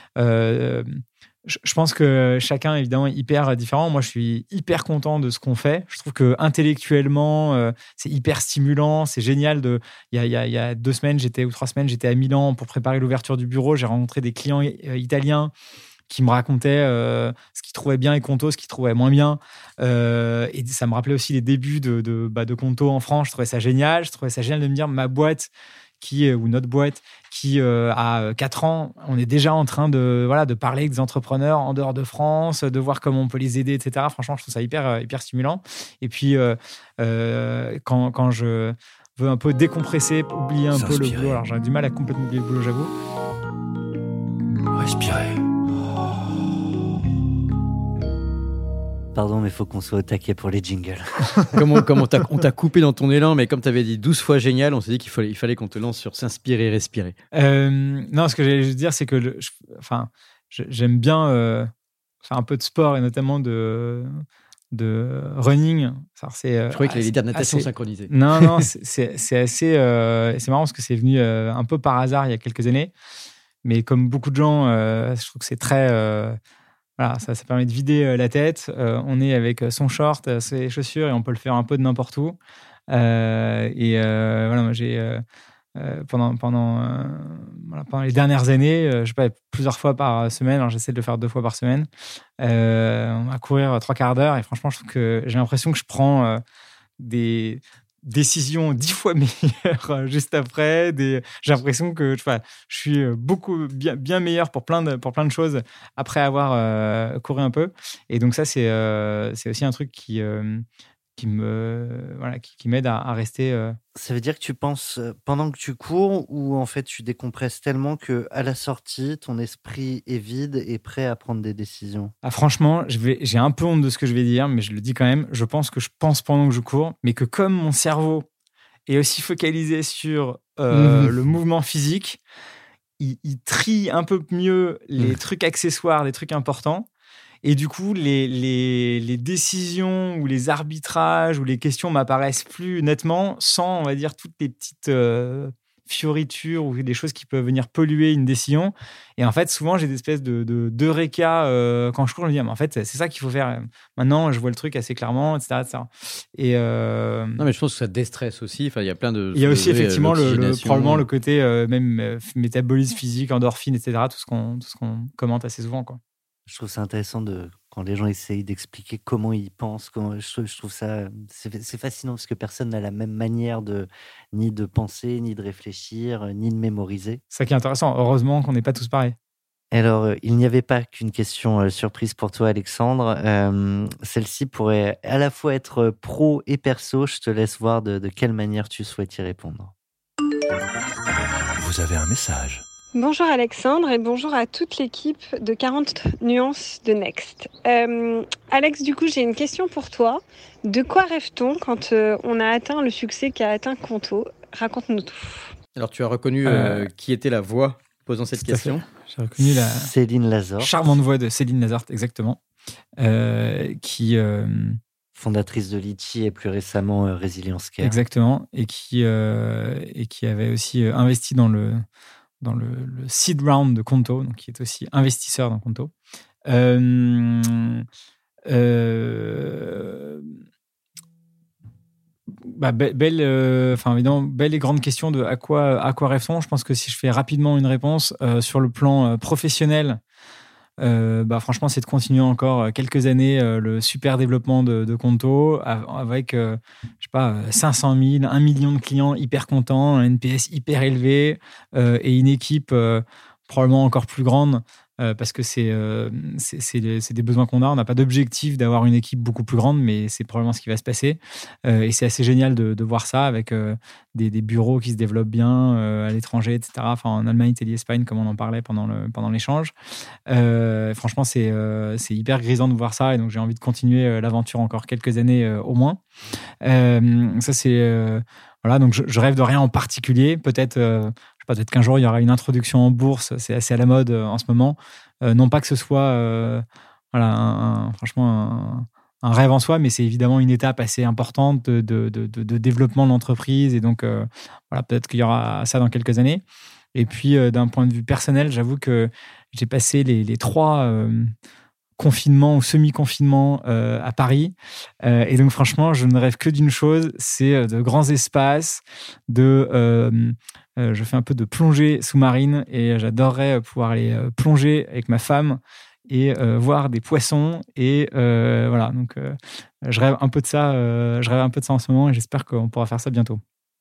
je pense que chacun évidemment est hyper différent. Moi je suis hyper content de ce qu'on fait. Je trouve que intellectuellement c'est hyper stimulant, c'est génial. Il y a 2 semaines ou 3 semaines j'étais à Milan pour préparer l'ouverture du bureau. J'ai rencontré des clients italiens qui me racontaient ce qu'ils trouvaient bien et Conto, ce qu'ils trouvaient moins bien. Et ça me rappelait aussi les débuts de Conto en France. Je trouvais ça génial. Je trouvais ça génial de me dire ma boîte ou notre boîte qui a 4 ans, on est déjà en train de parler avec des entrepreneurs en dehors de France, de voir comment on peut les aider, etc. Franchement, je trouve ça hyper stimulant. Et puis, quand je veux un peu décompresser, oublier un peu le boulot, alors j'ai du mal à complètement oublier le boulot, j'avoue. Respirez. Pardon, mais il faut qu'on soit au taquet pour les jingles. On t'a coupé dans ton élan, mais comme tu avais dit 12 fois génial, on s'est dit qu'il fallait qu'on te lance sur s'inspirer et respirer. Non, ce que j'allais juste dire, c'est que j'aime bien faire un peu de sport et notamment de running. Je croyais qu'il allait dire natation synchronisée. Non, c'est assez. C'est marrant parce que c'est venu un peu par hasard il y a quelques années. Mais comme beaucoup de gens, je trouve que c'est très. Voilà, ça permet de vider la tête. On est avec son short, ses chaussures et on peut le faire un peu de n'importe où. Voilà, moi j'ai pendant les dernières années, je sais pas, plusieurs fois par semaine. Alors j'essaie de le faire 2 fois par semaine. On va courir 3 quarts d'heure et franchement, je trouve que j'ai l'impression que je prends des décision 10 fois meilleure juste après. J'ai l'impression que je suis beaucoup bien meilleur pour plein de choses après avoir couru un peu. Et donc ça, c'est aussi un truc qui m'aide à rester. Ça veut dire que tu penses pendant que tu cours ou en fait tu décompresses tellement que à la sortie, ton esprit est vide et prêt à prendre des décisions? Franchement, j'ai un peu honte de ce que je vais dire, mais je le dis quand même. Je pense que je pense pendant que je cours, mais que comme mon cerveau est aussi focalisé sur le mouvement physique, il trie un peu mieux les trucs accessoires, les trucs importants. Et du coup, les décisions ou les arbitrages ou les questions m'apparaissent plus nettement sans, on va dire, toutes les petites fioritures ou des choses qui peuvent venir polluer une décision. Et en fait, souvent, j'ai des espèces d'eureka quand je cours. Je me dis, mais en fait, c'est ça qu'il faut faire. Maintenant, je vois le truc assez clairement, etc. Et Non, mais je pense que ça déstresse aussi. Enfin, il y a plein de. Il y a aussi effectivement probablement le côté même métabolisme physique, endorphine, etc. Tout ce qu'on commente assez souvent, quoi. Je trouve ça intéressant quand les gens essayent d'expliquer comment ils pensent. Je trouve ça c'est fascinant parce que personne n'a la même manière ni de penser, ni de réfléchir, ni de mémoriser. C'est ça qui est intéressant. Heureusement qu'on n'est pas tous pareils. Alors, il n'y avait pas qu'une question surprise pour toi, Alexandre. Celle-ci pourrait à la fois être pro et perso. Je te laisse voir de quelle manière tu souhaites y répondre. Vous avez un message. Bonjour Alexandre et bonjour à toute l'équipe de 40 nuances de Next. Alex, du coup, j'ai une question pour toi. De quoi rêve-t-on quand on a atteint le succès qu'a atteint Conto? Raconte-nous tout. Alors, tu as reconnu qui était la voix posant cette question? J'ai reconnu la Céline Lazort. Charmante voix de Céline Lazort, exactement. Qui... fondatrice de Litchi et plus récemment Résilience Care. Exactement. Et qui avait aussi investi dans le seed round de Conto, donc qui est aussi investisseur dans Conto. Évidemment, belle et grande question de à quoi rêve-t-on. Je pense que si je fais rapidement une réponse sur le plan professionnel, franchement, c'est de continuer encore quelques années le super développement de Conto avec, 500 000, 1 million de clients hyper contents, un NPS hyper élevé et une équipe probablement encore plus grande parce que c'est des besoins qu'on a. On n'a pas d'objectif d'avoir une équipe beaucoup plus grande, mais c'est probablement ce qui va se passer. Et c'est assez génial de voir ça avec des bureaux qui se développent bien à l'étranger, etc. Enfin, en Allemagne, Italie, Espagne, comme on en parlait pendant l'échange. Franchement, c'est hyper grisant de voir ça. Et donc, j'ai envie de continuer l'aventure encore quelques années au moins. Ça, c'est... Voilà, donc je rêve de rien en particulier. Peut-être qu'un jour, il y aura une introduction en bourse. C'est assez à la mode en ce moment. Non pas que ce soit franchement un rêve en soi, mais c'est évidemment une étape assez importante de développement de l'entreprise. Et donc, voilà, peut-être qu'il y aura ça dans quelques années. Et puis, d'un point de vue personnel, j'avoue que j'ai passé les 3 confinements ou semi-confinements à Paris. Et donc, franchement, je ne rêve que d'une chose, c'est de grands espaces, je fais un peu de plongée sous-marine et j'adorerais pouvoir aller plonger avec ma femme et voir des poissons. Et voilà, donc je rêve un peu de ça. Je rêve un peu de ça en ce moment et j'espère qu'on pourra faire ça bientôt.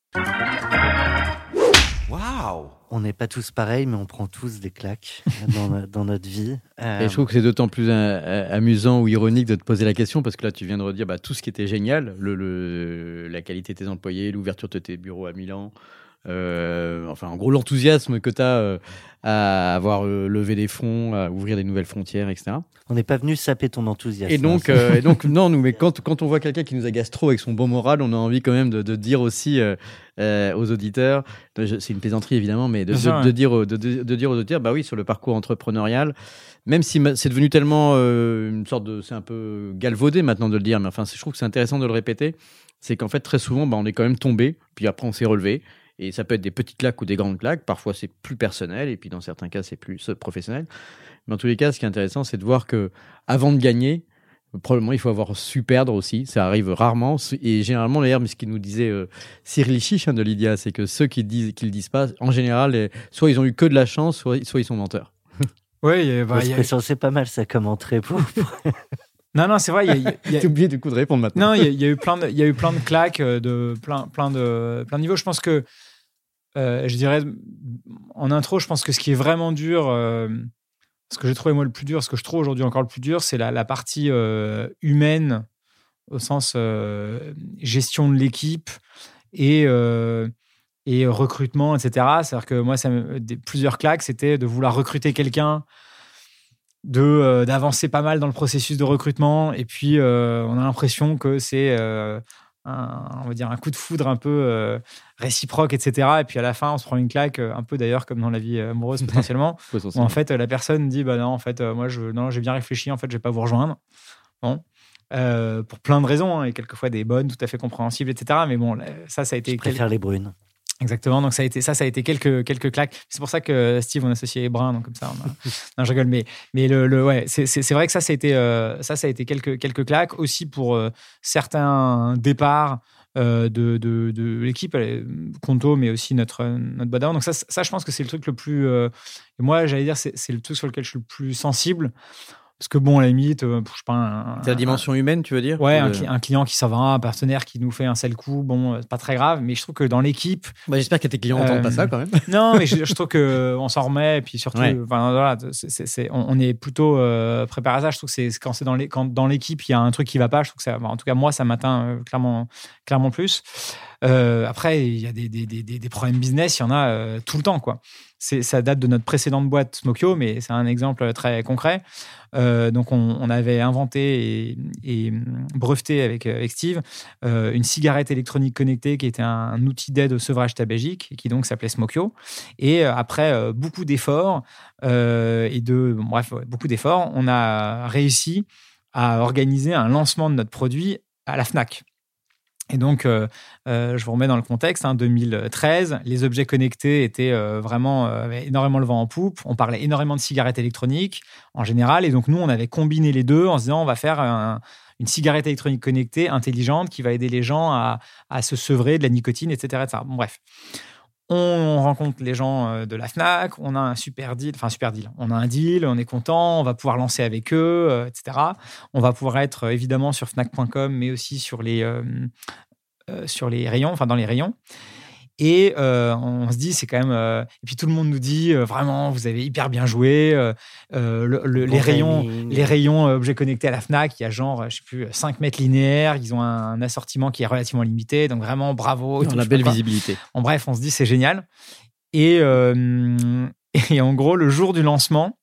Waouh! On n'est pas tous pareils, mais on prend tous des claques dans notre vie. Et je trouve que c'est d'autant plus amusant ou ironique de te poser la question, parce que là, tu viens de redire tout ce qui était génial, la qualité de tes employés, l'ouverture de tes bureaux à Milan, en gros, l'enthousiasme que tu as à avoir levé des fonds, à ouvrir des nouvelles frontières, etc. On n'est pas venu saper ton enthousiasme. Et donc, non, mais quand on voit quelqu'un qui nous agace trop avec son bon moral, on a envie quand même de dire aussi aux auditeurs, c'est une plaisanterie évidemment, mais de dire aux auditeurs, bah oui, sur le parcours entrepreneurial, même si c'est devenu tellement une sorte de, c'est un peu galvaudé maintenant de le dire, mais enfin, je trouve que c'est intéressant de le répéter, c'est qu'en fait, très souvent, on est quand même tombé, puis après, on s'est relevé. Et ça peut être des petites claques ou des grandes claques. Parfois, c'est plus personnel. Et puis, dans certains cas, c'est plus professionnel. Mais en tous les cas, ce qui est intéressant, c'est de voir qu'avant de gagner, probablement, il faut avoir su perdre aussi. Ça arrive rarement. Et généralement, d'ailleurs, ce qu'il nous disait Cyril Chiche de Lydia, c'est que ceux qui le disent pas, en général, soit ils ont eu que de la chance, soit ils sont menteurs. Oui, c'est pas mal ça comme entrée pour... Non, c'est vrai. T'as oublié du coup de répondre maintenant. Non, il y a eu plein de claques de plein de niveaux. Je pense que, je dirais, en intro, je pense que ce qui est vraiment dur, ce que j'ai trouvé moi le plus dur, ce que je trouve aujourd'hui encore le plus dur, c'est la partie humaine, au sens gestion de l'équipe et recrutement, etc. C'est-à-dire que moi, plusieurs claques, c'était de vouloir recruter quelqu'un, d'avancer pas mal dans le processus de recrutement, et puis on a l'impression que c'est on va dire un coup de foudre un peu réciproque, etc. Et puis à la fin, on se prend une claque, un peu d'ailleurs comme dans la vie amoureuse potentiellement, où en fait la personne dit bah non, en fait moi j'ai bien réfléchi, en fait je vais pas vous rejoindre. Bon. Pour plein de raisons, et quelqueusement des bonnes, tout à fait compréhensibles, etc. Mais bon, ça a été... Je préfère les brunes. Exactement, donc ça a été quelques claques. C'est pour ça que Steve, on a associé les bruns, donc comme ça, non, je rigole, mais ouais, c'est vrai que ça a été quelques claques aussi pour certains départs de l'équipe, Conto, mais aussi notre boîte d'avant. Donc ça, je pense que c'est le truc le plus... moi, j'allais dire, c'est le truc sur lequel je suis le plus sensible. Parce que bon, à la limite, je sais pas... C'est la dimension humaine, tu veux dire? Ouais, un client qui s'en va, un partenaire qui nous fait un sel coup, bon, c'est pas très grave, mais je trouve que dans l'équipe... j'espère que tes clients n'entendent pas ça, quand même. Non, mais je trouve qu'on s'en remet, et puis surtout, voilà, on est plutôt préparé à ça. Je trouve que c'est quand dans l'équipe, il y a un truc qui va pas, je trouve que ça, en tout cas, moi, ça m'atteint clairement plus. Après, il y a des problèmes business, il y en a tout le temps, quoi. Ça date de notre précédente boîte Smokyo, mais c'est un exemple très concret. Donc, on avait inventé et breveté avec Steve une cigarette électronique connectée qui était un outil d'aide au sevrage tabagique et qui donc s'appelait Smokyo. Et après beaucoup d'efforts, beaucoup d'efforts, on a réussi à organiser un lancement de notre produit à la Fnac. Et donc, je vous remets dans le contexte, 2013, les objets connectés étaient avaient énormément le vent en poupe. On parlait énormément de cigarettes électroniques en général. Et donc, nous, on avait combiné les deux en se disant, on va faire une cigarette électronique connectée, intelligente, qui va aider les gens à se sevrer de la nicotine, etc. etc. Bon, bref. On rencontre les gens de la Fnac, on a un super deal. On a un deal, on est content, on va pouvoir lancer avec eux, etc. On va pouvoir être évidemment sur Fnac.com, mais aussi sur les rayons, dans les rayons. Et on se dit, c'est quand même... et puis tout le monde nous dit, vraiment, vous avez hyper bien joué. Les rayons objets connectés à la Fnac, il y a 5 mètres linéaires. Ils ont un assortiment qui est relativement limité. Donc vraiment, bravo. On a belle visibilité. En bref, on se dit, c'est génial. Et en gros, le jour du lancement,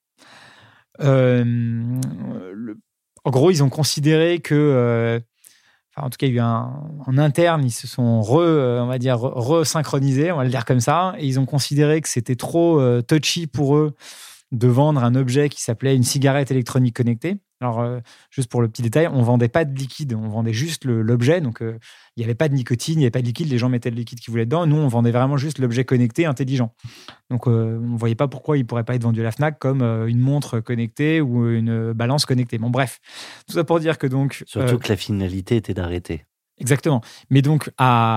en gros, ils ont considéré que... en tout cas, il y a eu en interne, ils se sont resynchronisés, on va le dire comme ça, et ils ont considéré que c'était trop touchy pour eux de vendre un objet qui s'appelait une cigarette électronique connectée. Alors, juste pour le petit détail, on vendait pas de liquide, on vendait juste l'objet. Donc, il n'y avait pas de nicotine, il n'y avait pas de liquide. Les gens mettaient le liquide qu'ils voulaient dedans. Nous, on vendait vraiment juste l'objet connecté, intelligent. Donc, on ne voyait pas pourquoi il ne pourrait pas être vendu à la Fnac comme une montre connectée ou une balance connectée. Bon, bref. Tout ça pour dire que donc... Surtout que la finalité était d'arrêter. Exactement. Mais donc,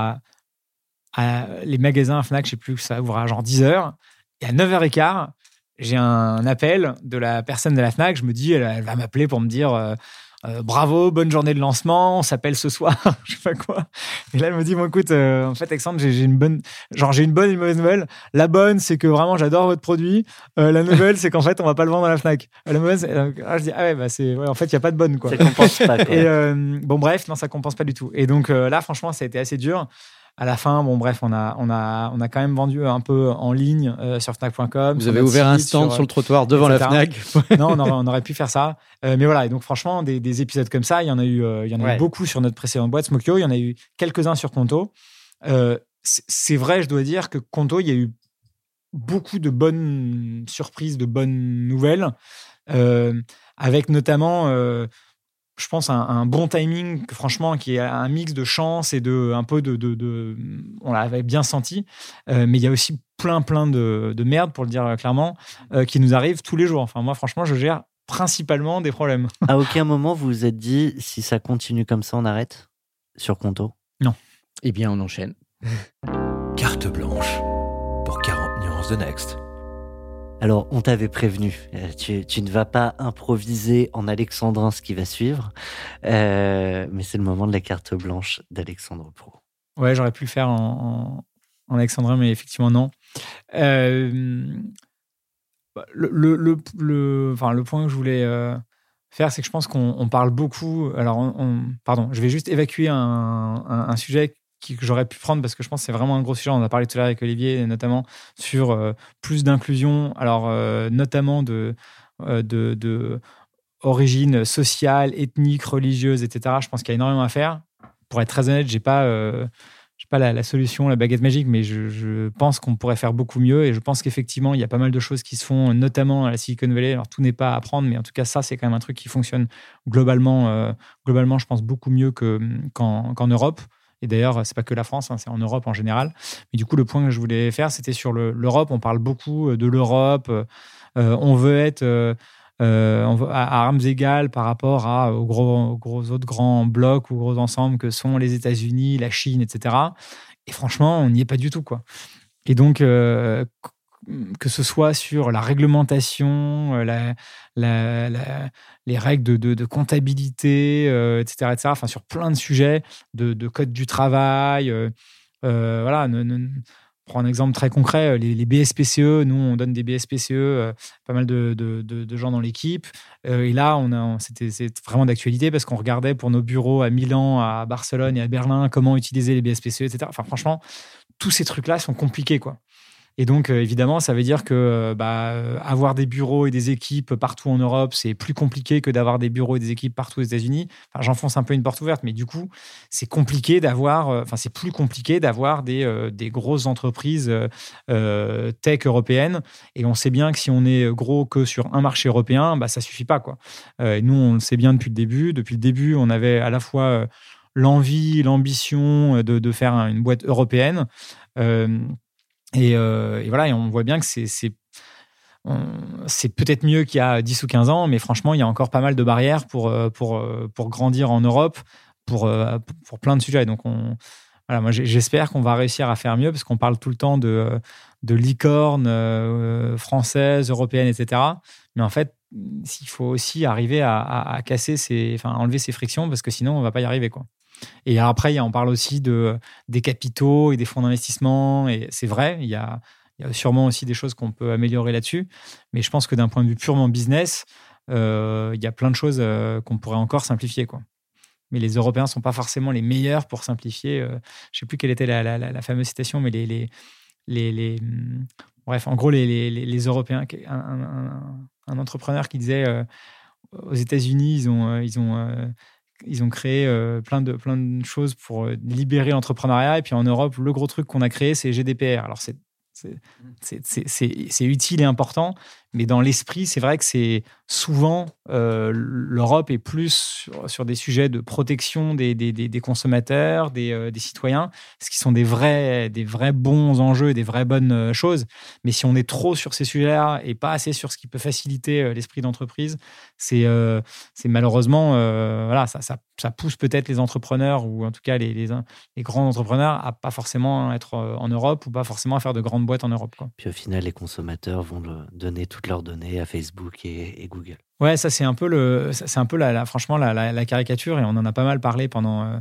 les magasins Fnac, je ne sais plus, ça ouvre à genre 10h. Et à 9h15, j'ai un appel de la personne de la Fnac. Je me dis, elle va m'appeler pour me dire bravo, bonne journée de lancement, on s'appelle ce soir, je sais pas quoi. Et là, elle me dit, bon, écoute, en fait, Alexandre, j'ai une bonne et une mauvaise nouvelle. La bonne, c'est que vraiment, j'adore votre produit. La nouvelle, c'est qu'en fait, on va pas le vendre à la Fnac. La mauvaise, je dis, en fait, il y a pas de bonne, quoi. Ça compense pas, quoi. Et bon, bref, non, ça compense pas du tout. Et donc là, franchement, ça a été assez dur. À la fin, bon, bref, on a quand même vendu un peu en ligne sur Fnac.com. Vous avez ouvert un stand sur le trottoir devant la Fnac. Non, on aurait pu faire ça. Mais voilà, et donc franchement, des épisodes comme ça, il y en a eu beaucoup sur notre précédente boîte, Smokyo. Il y en a eu quelques-uns sur Conto. C'est vrai, je dois dire que Conto, il y a eu beaucoup de bonnes surprises, de bonnes nouvelles, avec notamment... je pense un bon timing, franchement, qui est un mix de chance et un peu de on l'avait bien senti, mais il y a aussi plein de merde, pour le dire clairement, qui nous arrive tous les jours. Enfin, moi, franchement, je gère principalement des problèmes. À aucun moment, vous vous êtes dit, si ça continue comme ça, on arrête sur Conto? Non. Eh bien, on enchaîne. Carte blanche pour 40 nuances de Next. Alors, on t'avait prévenu, tu ne vas pas improviser en alexandrin ce qui va suivre, mais c'est le moment de la carte blanche d'Alexandre Pro. Ouais, j'aurais pu le faire en alexandrin, mais effectivement, non. Le point que je voulais faire, c'est que je pense qu'on parle beaucoup... Alors, pardon, je vais juste évacuer un sujet que j'aurais pu prendre, parce que je pense que c'est vraiment un gros sujet. On en a parlé tout à l'heure avec Olivier, notamment sur plus d'inclusion, alors notamment de origine sociale, ethnique, religieuse, etc. Je pense qu'il y a énormément à faire. Pour être très honnête, j'ai pas la solution, la baguette magique, mais je pense qu'on pourrait faire beaucoup mieux, et je pense qu'effectivement, il y a pas mal de choses qui se font, notamment à la Silicon Valley. Alors, tout n'est pas à apprendre, mais en tout cas, ça, c'est quand même un truc qui fonctionne globalement, je pense, beaucoup mieux qu'en Europe. Et d'ailleurs, c'est pas que la France, c'est en Europe en général. Mais du coup, le point que je voulais faire, c'était sur l'Europe. On parle beaucoup de l'Europe. On veut être à armes égales par rapport aux gros autres grands blocs ou gros ensembles que sont les États-Unis, la Chine, etc. Et franchement, on n'y est pas du tout, quoi. Et donc, que ce soit sur la réglementation, les règles de comptabilité, etc., enfin, sur plein de sujets, de code du travail. Voilà, prends un exemple très concret, les BSPCE. Nous, on donne des BSPCE, pas mal de gens dans l'équipe. Et là, c'est vraiment d'actualité, parce qu'on regardait pour nos bureaux à Milan, à Barcelone et à Berlin comment utiliser les BSPCE, etc. Enfin, franchement, tous ces trucs-là sont compliqués, quoi. Et donc, évidemment, ça veut dire que avoir des bureaux et des équipes partout en Europe, c'est plus compliqué que d'avoir des bureaux et des équipes partout aux États-Unis. Enfin, j'enfonce un peu une porte ouverte, mais du coup, c'est compliqué d'avoir... c'est plus compliqué d'avoir des grosses entreprises tech européennes. Et on sait bien que si on est gros que sur un marché européen, ça suffit pas, quoi. Et nous, on le sait bien depuis le début. Depuis le début, on avait à la fois l'envie, l'ambition de faire une boîte européenne. Et voilà, et on voit bien que c'est peut-être mieux qu'il y a 10 ou 15 ans, mais franchement, il y a encore pas mal de barrières pour grandir en Europe, pour plein de sujets. Donc, voilà, moi, j'espère qu'on va réussir à faire mieux, parce qu'on parle tout le temps de licornes françaises, européennes, etc. Mais en fait, il faut aussi arriver à casser enlever ces frictions, parce que sinon, on ne va pas y arriver, quoi. Et après, on parle aussi des capitaux et des fonds d'investissement. Et c'est vrai, il y a sûrement aussi des choses qu'on peut améliorer là-dessus. Mais je pense que d'un point de vue purement business, il y a plein de choses qu'on pourrait encore simplifier, quoi. Mais les Européens ne sont pas forcément les meilleurs pour simplifier. Je ne sais plus quelle était la fameuse citation, mais bref, en gros, les Européens, un entrepreneur qui disait aux États-Unis, ils ont créé plein de choses pour libérer l'entrepreneuriat. Et puis en Europe, le gros truc qu'on a créé, c'est GDPR. Alors, c'est utile et important, Mais dans l'esprit, c'est vrai que c'est souvent l'Europe est plus sur des sujets de protection des consommateurs, des citoyens, ce qui sont des vrais bons enjeux et des vraies bonnes choses. Mais si on est trop sur ces sujets-là et pas assez sur ce qui peut faciliter l'esprit d'entreprise, c'est malheureusement, voilà, ça pousse peut-être les entrepreneurs, ou en tout cas les grands entrepreneurs, à pas forcément être en Europe, ou pas forcément à faire de grandes boîtes en Europe, quoi. Puis au final, les consommateurs vont donner toutes leurs données à Facebook et Google. Ouais, ça c'est un peu franchement la caricature, et on en a pas mal parlé pendant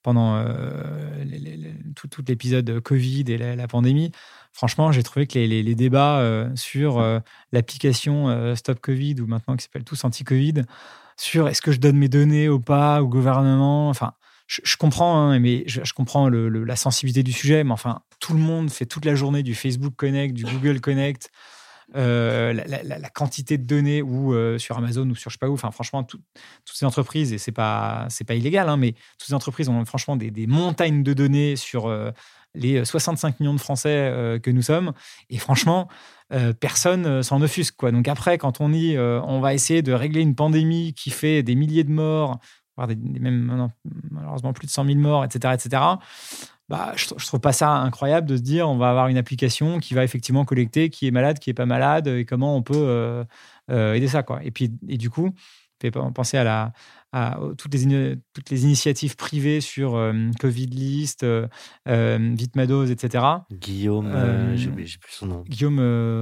tout l'épisode Covid et la pandémie. Franchement, j'ai trouvé que les débats sur l'application Stop Covid, ou maintenant qui s'appelle tous Anti-Covid, sur est-ce que je donne mes données ou pas au gouvernement, enfin, je comprends, hein, mais je comprends la sensibilité du sujet, mais enfin, tout le monde fait toute la journée du Facebook Connect, du Google Connect. La quantité de données, ou sur Amazon ou sur je sais pas où, enfin franchement toutes ces entreprises, et c'est pas illégal, hein, mais toutes ces entreprises ont franchement des montagnes de données sur les 65 millions de Français que nous sommes, et franchement personne s'en offusque, quoi. Donc après, quand on dit on va essayer de régler une pandémie qui fait des milliers de morts, voire même malheureusement plus de 100 000 morts, etc., bah, je trouve pas ça incroyable de se dire on va avoir une application qui va effectivement collecter qui est malade, qui est pas malade, et comment on peut aider ça, quoi. Et du coup, fait penser à toutes les initiatives privées sur Covid List, Vitmados, etc. Guillaume, j'ai plus son nom. Guillaume,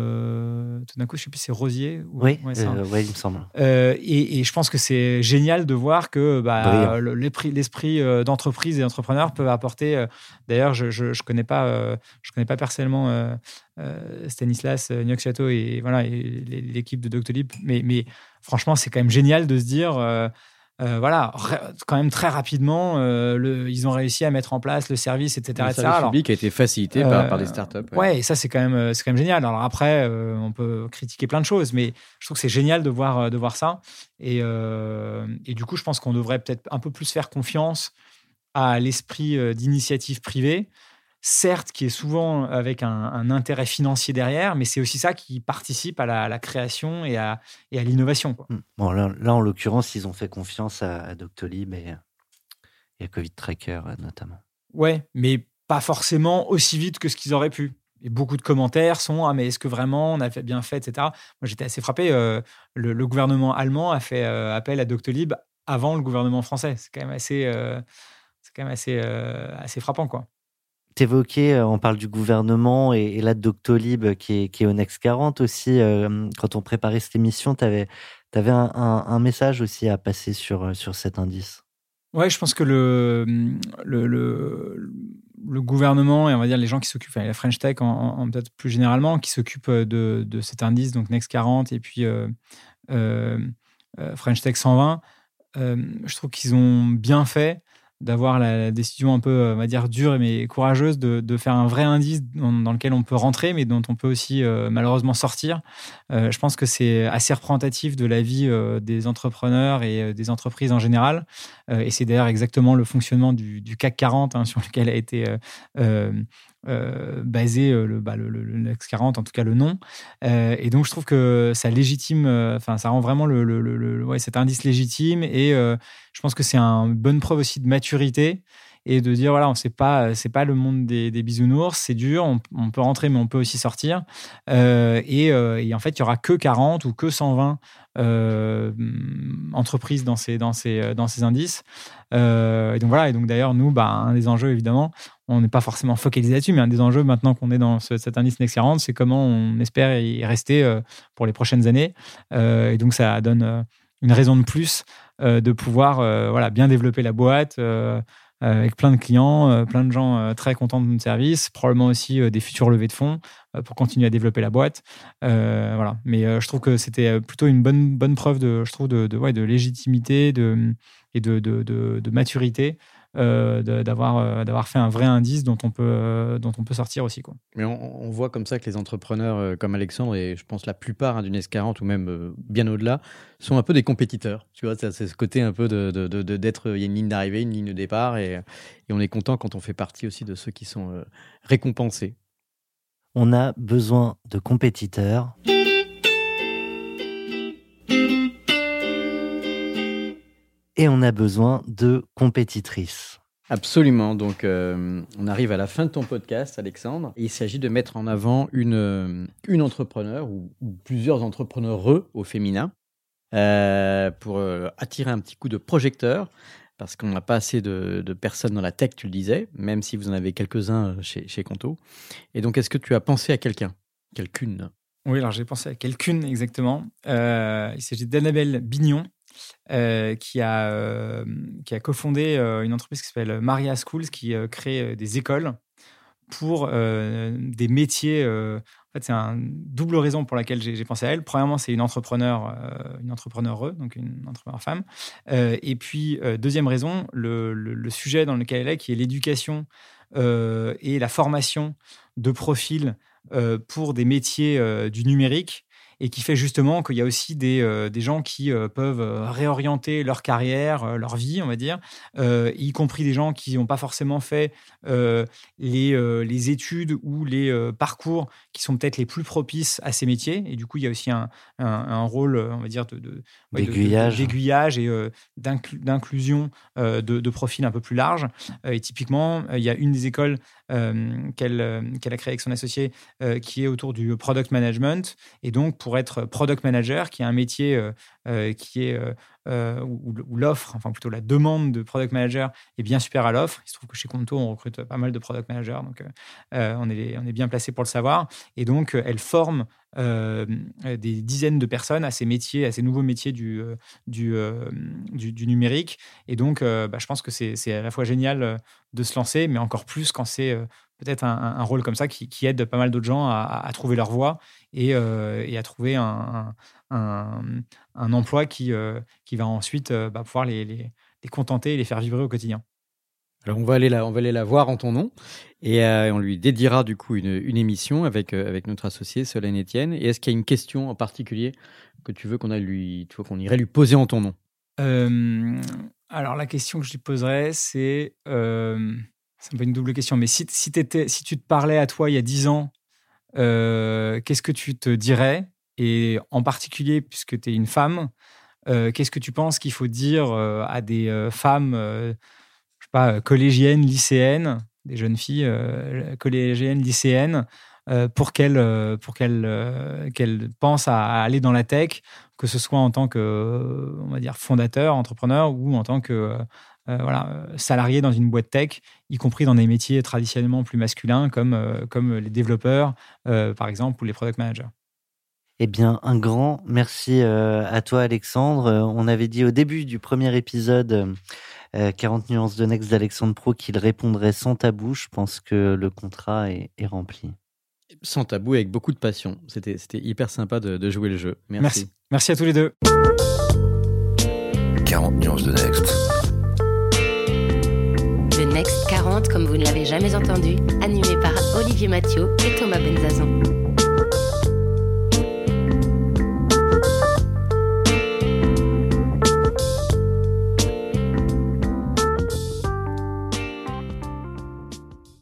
tout d'un coup, je ne sais plus, c'est Rosier. Oui, ouais, il me semble. Et je pense que c'est génial de voir que l'esprit d'entreprise et d'entrepreneur peut apporter. D'ailleurs, je connais pas personnellement Stanislas Niox-Chateau et voilà, et l'équipe de Doctolib, mais franchement, c'est quand même génial de se dire. Voilà, quand même très rapidement, ils ont réussi à mettre en place le service, etc. Le service public a été facilité par des startups. Ouais, et ça, c'est quand même génial. Alors après, on peut critiquer plein de choses, mais je trouve que c'est génial de voir ça. Et du coup, je pense qu'on devrait peut-être un peu plus faire confiance à l'esprit d'initiative privée, certes, qui est souvent avec un intérêt financier derrière, mais c'est aussi ça qui participe à la création et à l'innovation, quoi. Bon, là, en l'occurrence, ils ont fait confiance à Doctolib et à Covid Tracker, notamment. Ouais, mais pas forcément aussi vite que ce qu'ils auraient pu. Et beaucoup de commentaires sont « Ah, mais est-ce que vraiment on a bien fait, etc. » Moi, j'étais assez frappé. Le gouvernement allemand a fait appel à Doctolib avant le gouvernement français. C'est quand même assez frappant, quoi. T'évoquais, on parle du gouvernement et là de Doctolib qui est au Next 40 aussi. Quand on préparait cette émission, t'avais un message aussi à passer sur cet indice. Ouais, je pense que le gouvernement et on va dire les gens qui s'occupent, la French Tech en peut-être plus généralement, qui s'occupent de cet indice, donc Next 40 et puis French Tech 120, je trouve qu'ils ont bien fait d'avoir la décision un peu, on va dire, dure mais courageuse de faire un vrai indice dans lequel on peut rentrer, mais dont on peut aussi malheureusement sortir. Je pense que c'est assez représentatif de la vie des entrepreneurs et des entreprises en général. Et c'est d'ailleurs exactement le fonctionnement du CAC 40 sur lequel a été basé le Next 40, en tout cas le nom. Et donc, je trouve que ça légitime, ça rend vraiment cet indice légitime, et je pense que c'est une bonne preuve aussi de maturité et de dire voilà, c'est pas le monde des bisounours, c'est dur, on peut rentrer mais on peut aussi sortir, et en fait il y aura que 40 ou que 120 entreprises dans ces indices, et donc voilà. Et donc d'ailleurs nous, un des enjeux, évidemment, on n'est pas forcément focalisé là-dessus, mais un des enjeux maintenant qu'on est dans cet indice Next 40, c'est comment on espère y rester pour les prochaines années, et donc ça donne une raison de plus de pouvoir bien développer la boîte, avec plein de clients, plein de gens très contents de notre service, probablement aussi des futures levées de fonds pour continuer à développer la boîte. Voilà. Mais je trouve que c'était plutôt une bonne preuve de légitimité et de maturité, d'avoir fait un vrai indice dont on peut sortir aussi, quoi. Mais on voit comme ça que les entrepreneurs comme Alexandre, et je pense la plupart du Next 40 ou même bien au-delà, sont un peu des compétiteurs. Tu vois, c'est ce côté un peu d'être, il y a une ligne d'arrivée, une ligne de départ, et on est content quand on fait partie aussi de ceux qui sont récompensés. On a besoin de compétiteurs. et on a besoin de compétitrices. Absolument. Donc, on arrive à la fin de ton podcast, Alexandre. Il s'agit de mettre en avant une entrepreneur ou plusieurs entrepreneureux au féminin pour attirer un petit coup de projecteur, parce qu'on n'a pas assez de personnes dans la tech, tu le disais, même si vous en avez quelques-uns chez Conto. Et donc, est-ce que tu as pensé à quelqu'une ? Oui, alors j'ai pensé à quelqu'une exactement. Il s'agit d'Annabelle Bignon, qui a cofondé une entreprise qui s'appelle Maria Schools, qui crée des écoles pour des métiers. En fait, c'est une double raison pour laquelle j'ai pensé à elle. Premièrement, c'est une entrepreneure, donc une entrepreneur femme. Et puis, deuxième raison, le sujet dans lequel elle est, qui est l'éducation et la formation de profils pour des métiers du numérique, et qui fait justement qu'il y a aussi des gens qui peuvent réorienter leur carrière, leur vie, on va dire, y compris des gens qui n'ont pas forcément fait les études ou les parcours qui sont peut-être les plus propices à ces métiers. Et du coup, il y a aussi un rôle, on va dire, d'aiguillage et d'inclusion de profils un peu plus larges. Et typiquement, il y a une des écoles qu'elle a créée avec son associé qui est autour du product management. Et donc, pour être product manager, qui est un métier qui est où l'offre, enfin plutôt la demande de product manager est bien supérieure à l'offre. Il se trouve que chez Conto, on recrute pas mal de product managers, donc on est bien placé pour le savoir. Et donc, elle forme des dizaines de personnes à ces métiers, à ces nouveaux métiers du numérique. Et donc, je pense que c'est à la fois génial de se lancer, mais encore plus quand c'est peut-être un rôle comme ça qui aide pas mal d'autres gens à trouver leur voie et à trouver un emploi qui va ensuite pouvoir les contenter et les faire vibrer au quotidien. Alors, on va aller la voir en ton nom et on lui dédiera du coup une émission avec notre associé Solène Etienne. Et est-ce qu'il y a une question en particulier que tu veux qu'on irait lui poser en ton nom ? Alors, la question que je lui poserais, c'est un peu une double question, mais si tu te parlais à toi il y a 10 ans, qu'est-ce que tu te dirais ? Et en particulier, puisque tu es une femme, qu'est-ce que tu penses qu'il faut dire à des femmes, je sais pas, collégiennes, lycéennes, des jeunes filles collégiennes, lycéennes, pour qu'elles pensent à aller dans la tech, que ce soit en tant que, on va dire, fondateur, entrepreneur, ou en tant que salarié dans une boîte tech, y compris dans des métiers traditionnellement plus masculins, comme les développeurs, par exemple, ou les product managers. Eh bien, un grand merci à toi, Alexandre. On avait dit au début du premier épisode 40 nuances de Next d'Alexandre Pro qu'il répondrait sans tabou. Je pense que le contrat est rempli. Sans tabou, avec beaucoup de passion. C'était hyper sympa de jouer le jeu. Merci. Merci à tous les deux. 40 nuances de Next. Le Next 40, comme vous ne l'avez jamais entendu, animé par Olivier Mathieu et Thomas Benzazan.